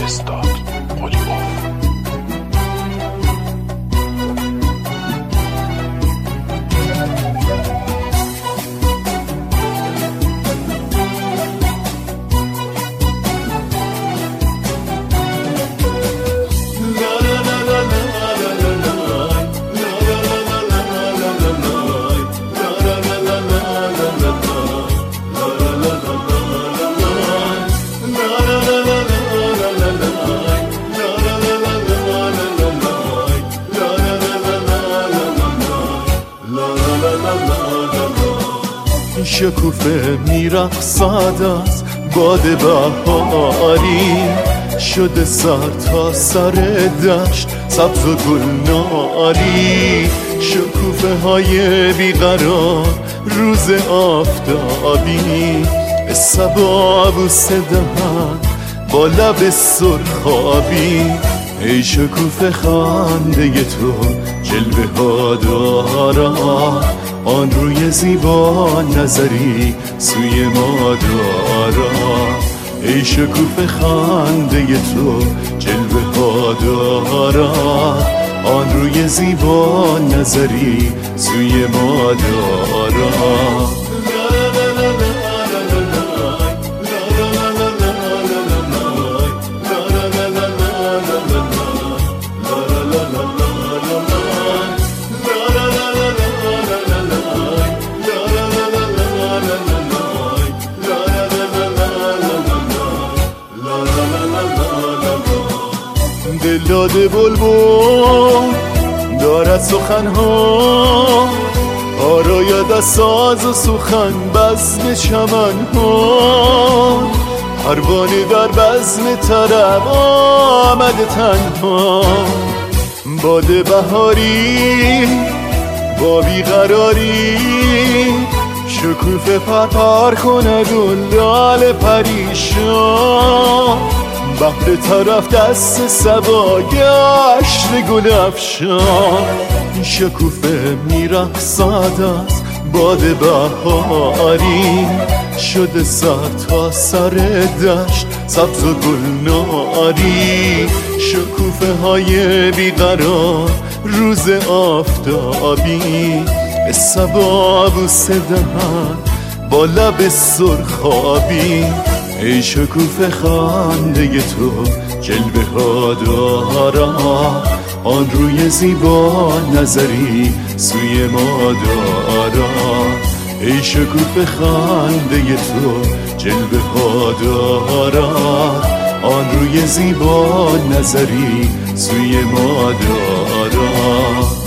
استاد قلیباف. شکوفه میرقصد از باد بهاری، شده سر تا سر دشت سبز و گلناری. شکوفه های بیقرار روز آفتابی، صبا بوسه دهن با لب سرخابی. ای شکوفه خنده تو جلوه ها دارم، آن روی زیبا نظری سوی ما دارم. ای شکوفه خنده تو جلوه ها دارم، آن روی زیبا نظری سوی ما دارم. دلداده بلبل دارد سخنها، آراید از ساز و سخن بزم چمنها. پروانه در بزم طرب آمده تنها، باد بهاری با بیقراری. شکوفه پرپر کند و لال پریشان، بحر طرف دست صبا گشت گل افشان. شکوفه میرقصد از باد بهاری، شده سر تا سر دشت سبز و گلناری. شکوفه های بیقرار روز آفتابی، صبا بوسه دهن با لب سرخابی. ای شکوفه خنده تو جلوه ها دارم، آن روی زیبا نظری سوی ما دارم. ای شکوفه خنده تو جلوه ها دارم، آن روی زیبا نظری سوی ما دارم.